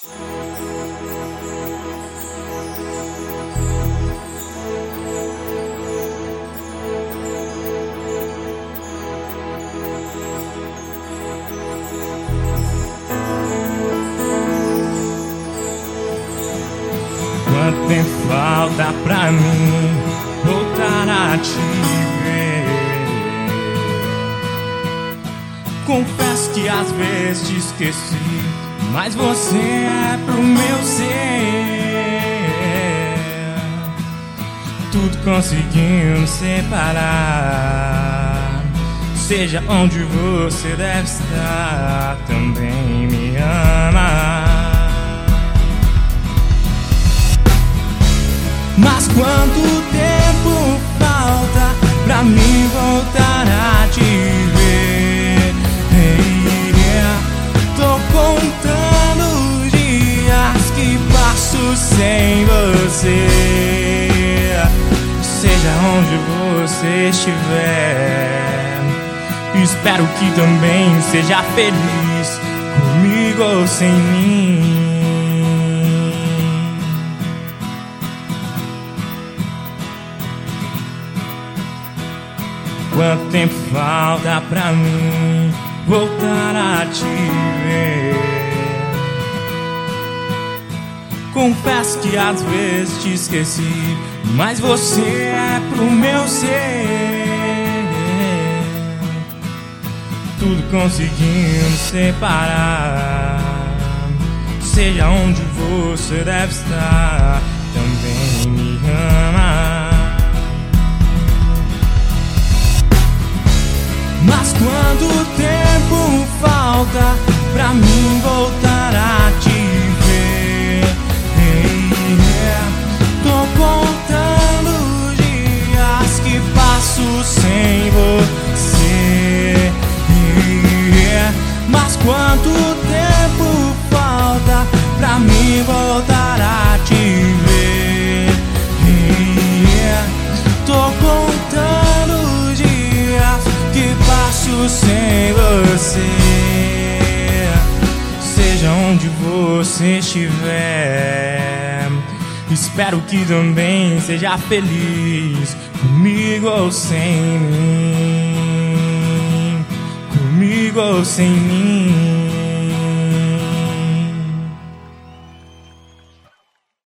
Quanto tempo falta pra mim voltar a te ver? Confesso que às vezes te esqueci, mas você é pro meu ser. Tudo conseguimos separar. Seja onde você deve estar, também me ama. Mas quanto tempo falta pra mim voltar a te ver? Tô contando os dias que passo sem você. Seja onde você estiver, espero que também seja feliz comigo ou sem mim. Quanto tempo falta pra mim voltar a te ver? Confesso que às vezes te esqueci, mas você é pro meu ser. Tudo conseguimos separar. Seja onde você deve estar, também me ama. Mas quanto tempo falta pra mim voltar a te ver? Tô contando os dias que passo sem você. Mas quanto tempo falta pra mim voltar a te ver? Tô contando os dias que passo sem você. Seja onde você estiver, espero que também seja feliz comigo ou sem mim. Comigo ou sem mim.